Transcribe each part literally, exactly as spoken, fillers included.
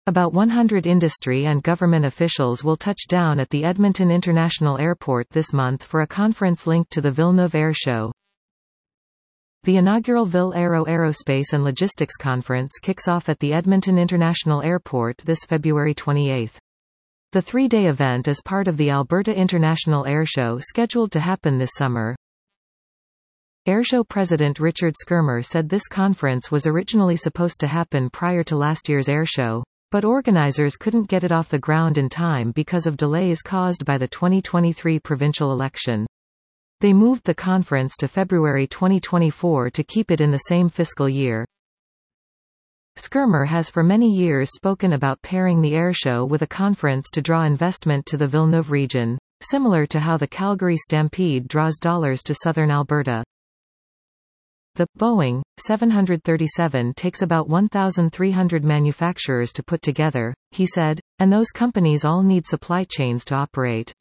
About one hundred industry and government officials will touch down at the Edmonton International Airport this month for a conference linked to the Villeneuve Air Show. The inaugural Ville Aero Aerospace and Logistics Conference kicks off at the Edmonton International Airport this February twenty-eighth. The three-day event is part of the Alberta International Air Show scheduled to happen this summer. Airshow President Richard Skirmer said this conference was originally supposed to happen prior to last year's airshow, but organizers couldn't get it off the ground in time because of delays caused by the twenty twenty-three provincial election. They moved the conference to February twenty twenty-four to keep it in the same fiscal year. Skirmer has for many years spoken about pairing the airshow with a conference to draw investment to the Villeneuve region, similar to how the Calgary Stampede draws dollars to southern Alberta. The Boeing seven thirty-seven takes about one thousand three hundred manufacturers to put together, he said, and those companies all need supply chains to operate.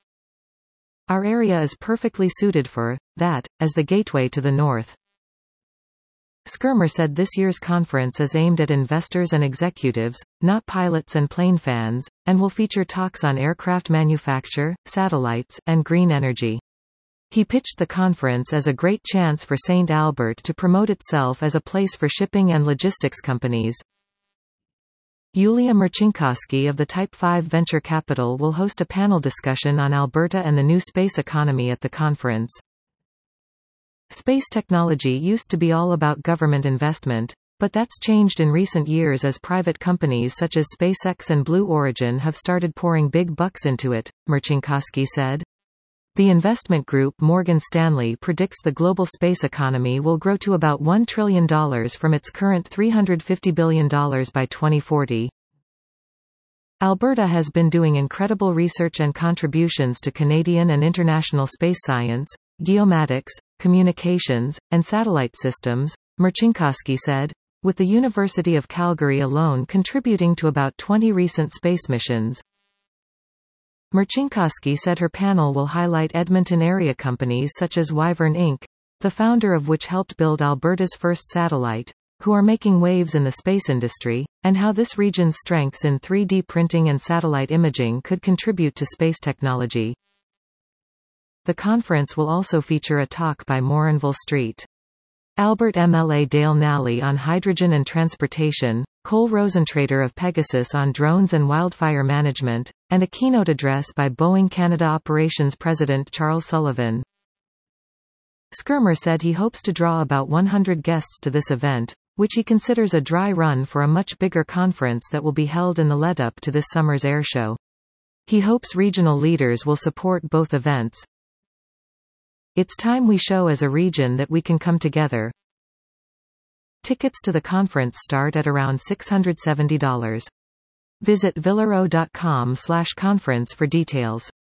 Our area is perfectly suited for that, as the gateway to the north. Skirmer said this year's conference is aimed at investors and executives, not pilots and plane fans, and will feature talks on aircraft manufacture, satellites, and green energy. He pitched the conference as a great chance for Saint Albert to promote itself as a place for shipping and logistics companies. Yulia Marcinkowski of the Type five Venture Capital will host a panel discussion on Alberta and the new space economy at the conference. Space technology used to be all about government investment, but that's changed in recent years as private companies such as SpaceX and Blue Origin have started pouring big bucks into it, Marcinkowski said. The investment group Morgan Stanley predicts the global space economy will grow to about one trillion dollars from its current three hundred fifty billion dollars by twenty forty. Alberta has been doing incredible research and contributions to Canadian and international space science, geomatics, communications, and satellite systems, Marcinkowski said, with the University of Calgary alone contributing to about twenty recent space missions. Marcinkowski said her panel will highlight Edmonton area companies such as Wyvern Incorporated, the founder of which helped build Alberta's first satellite, who are making waves in the space industry, and how this region's strengths in three D printing and satellite imaging could contribute to space technology. The conference will also feature a talk by Morinville Street. Albert M L A Dale Nally on hydrogen and transportation, Cole Rosentrader of Pegasus on drones and wildfire management, and a keynote address by Boeing Canada Operations President Charles Sullivan. Skirmer said he hopes to draw about one hundred guests to this event, which he considers a dry run for a much bigger conference that will be held in the lead-up to this summer's airshow. He hopes regional leaders will support both events. It's time we show as a region that we can come together. Tickets to the conference start at around six hundred seventy dollars. Visit villero dot com slash conference for details.